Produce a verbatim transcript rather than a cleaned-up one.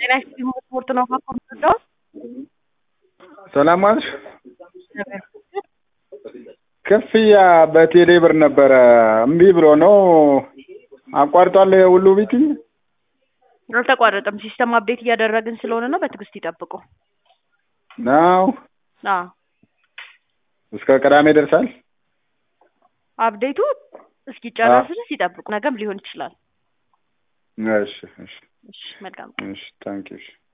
ጤና ይስጥልኝ ስፖርት ነው ካቆምኩት ሰላም ዋልሽ ክፍያ በቴሌ ብር ነበረ እምቢ ብሎ ነው አቋርጧል ሁሉ ቢቲ አልተቋረጠም ሲስተም አፕዴት እያደረግን ስለሆነ ነው በትግስት ይጠብቁ ነው አዎ እስከ ቅዳሜ ደርሳል አፕዴቱ እስኪጨርስ ድረስ ይጠብቁ ነገም ሊሆን ይችላል እሺ እሺ እሺ መልካም እሺ ታንኪዩ